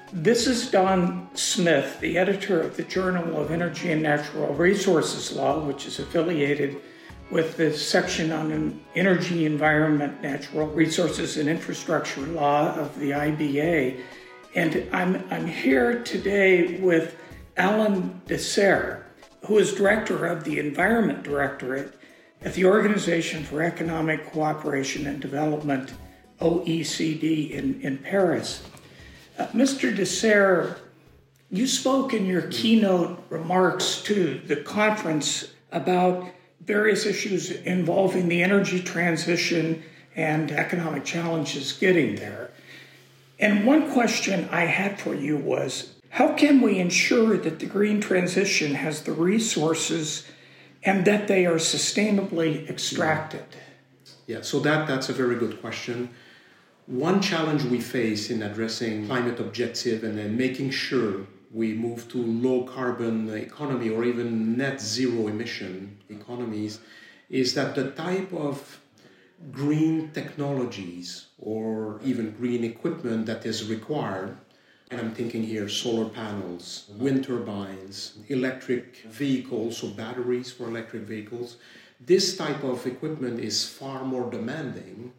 This is Don Smith, the editor of the Journal of Energy and Natural Resources Law, which is affiliated with the section on energy, environment, natural resources, and infrastructure law of the IBA. And I'm here today with Alain Dessert, who is director of the Environment Directorate at the Organization for Economic Cooperation and Development, OECD, in Paris. Mr. Dessert, you spoke in your keynote remarks to the conference about various issues involving the energy transition and economic challenges getting there. And one question I had for you was, how can we ensure that the green transition has the resources and that they are sustainably extracted? Yeah, so that's a very good question. One challenge we face in addressing climate objective and then making sure we move to low carbon economy or even net zero emission economies is that the type of green technologies or even green equipment that is required, and I'm thinking here solar panels, wind turbines, electric vehicles, so batteries for electric vehicles, this type of equipment is far more demanding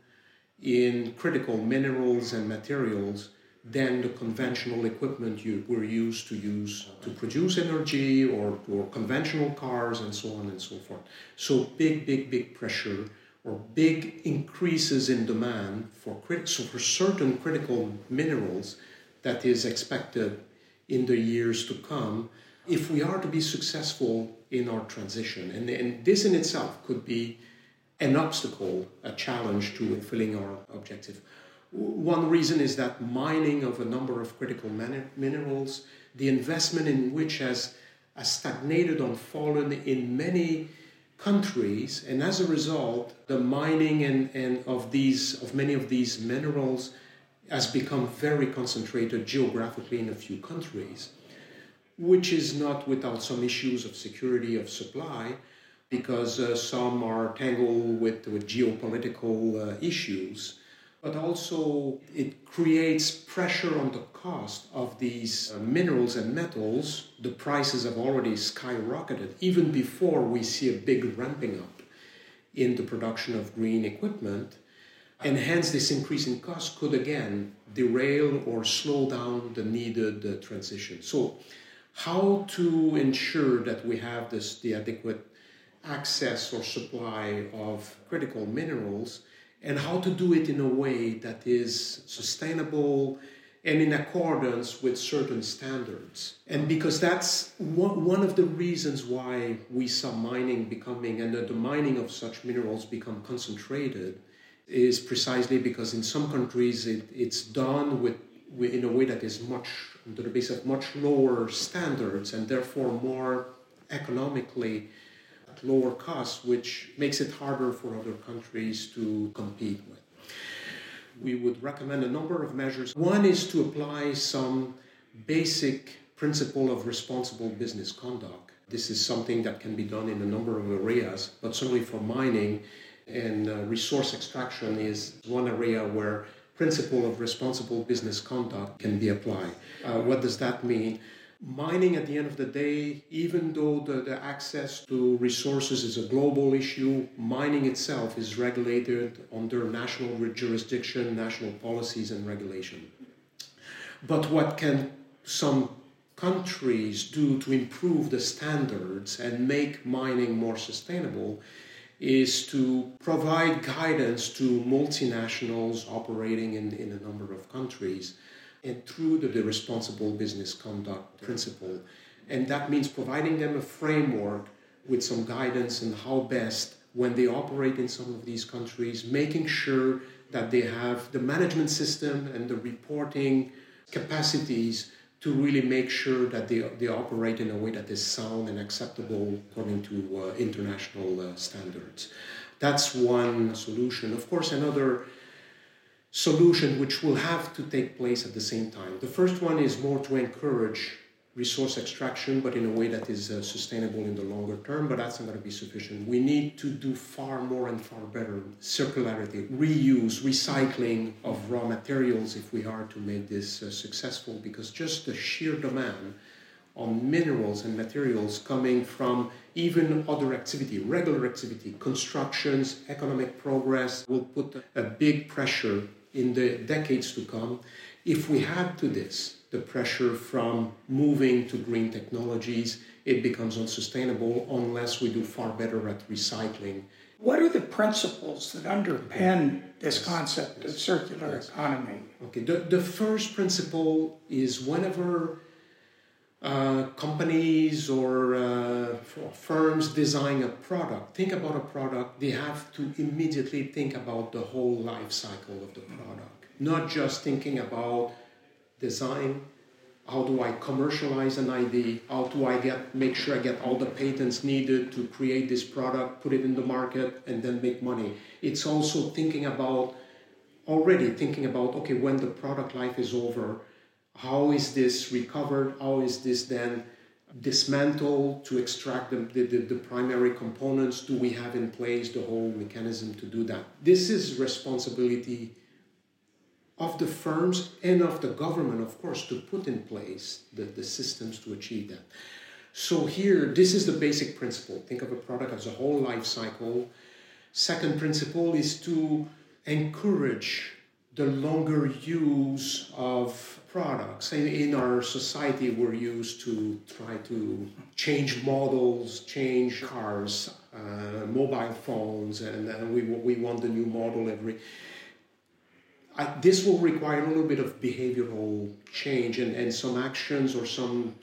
in critical minerals and materials than the conventional equipment we're used to use to produce energy or conventional cars and so on and so forth. So big pressure or big increases in demand for certain critical minerals that is expected in the years to come if we are to be successful in our transition. And this in itself could be an obstacle, a challenge to fulfilling our objective. One reason is that mining of a number of critical minerals, the investment in which has stagnated or fallen in many countries, and as a result, the mining of many of these minerals has become very concentrated geographically in a few countries, which is not without some issues of security of supply, because some are tangled with geopolitical issues, but also it creates pressure on the cost of these minerals and metals. The prices have already skyrocketed even before we see a big ramping up in the production of green equipment, and hence this increase in cost could again derail or slow down the needed transition. So how to ensure that we have the adequate access or supply of critical minerals, and how to do it in a way that is sustainable and in accordance with certain standards. And because that's one of the reasons why we saw mining becoming, and the mining of such minerals become concentrated, is precisely because in some countries it's done in a way that is under the basis of much lower standards and therefore more economically at lower cost, which makes it harder for other countries to compete with. We would recommend a number of measures. One is to apply some basic principle of responsible business conduct. This is something that can be done in a number of areas, but certainly for mining and resource extraction is one area where principle of responsible business conduct can be applied. What does that mean? Mining, at the end of the day, even though the access to resources is a global issue, mining itself is regulated under national jurisdiction, national policies and regulation. But what can some countries do to improve the standards and make mining more sustainable is to provide guidance to multinationals operating in a number of countries, and through the responsible business conduct principle. And that means providing them a framework with some guidance on how best, when they operate in some of these countries, making sure that they have the management system and the reporting capacities to really make sure that they operate in a way that is sound and acceptable according to international standards. That's one solution. Of course, another solution which will have to take place at the same time. The first one is more to encourage resource extraction, but in a way that is sustainable in the longer term, but that's not going to be sufficient. We need to do far more and far better circularity, reuse, recycling of raw materials if we are to make this successful, because just the sheer demand on minerals and materials coming from even other activity, regular activity, constructions, economic progress, will put a big pressure in the decades to come. If we add to this the pressure from moving to green technologies, it becomes unsustainable unless we do far better at recycling. What are the principles that underpin this concept of circular economy? Okay, the first principle is whenever companies or firms design a product, think about a product, they have to immediately think about the whole life cycle of the product. Not just thinking about design, how do I commercialize an idea, how do I make sure I get all the patents needed to create this product, put it in the market, and then make money. It's also thinking about, okay, when the product life is over, how is this recovered? How is this then dismantled to extract the primary components? Do we have in place the whole mechanism to do that? This is responsibility of the firms and of the government, of course, to put in place the systems to achieve that. So here, this is the basic principle. Think of a product as a whole life cycle. Second principle is to encourage the longer use of products. In our society, we're used to try to change models, change cars, mobile phones, and we want the new model every... This will require a little bit of behavioral change and some actions or some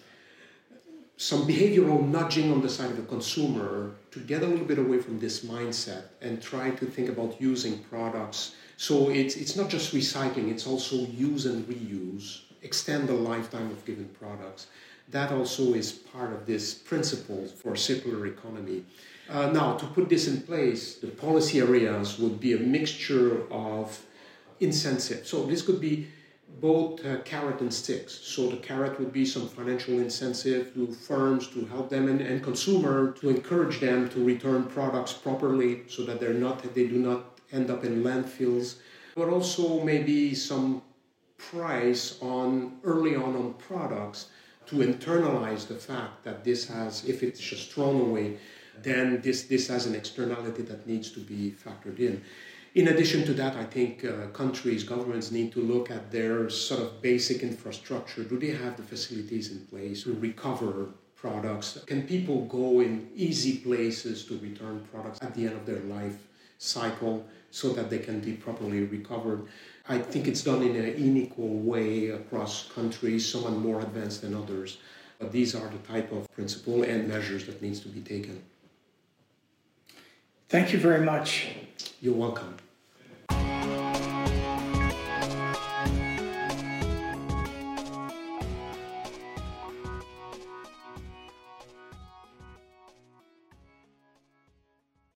behavioral nudging on the side of the consumer to get a little bit away from this mindset and try to think about using products. So it's not just recycling, it's also use and reuse, extend the lifetime of given products. That also is part of this principle for circular economy. Now, to put this in place, the policy areas would be a mixture of incentive. So this could be both carrot and sticks. So the carrot would be some financial incentive to firms to help them and consumer to encourage them to return products properly so that they do not end up in landfills. But also maybe some price early on products to internalize the fact that this has, if it's just thrown away, then this has an externality that needs to be factored in. In addition to that, I think countries, governments need to look at their sort of basic infrastructure. Do they have the facilities in place to recover products? Can people go in easy places to return products at the end of their life cycle so that they can be properly recovered? I think it's done in an unequal way across countries, some are more advanced than others. But these are the type of principle and measures that needs to be taken. Thank you very much. You're welcome.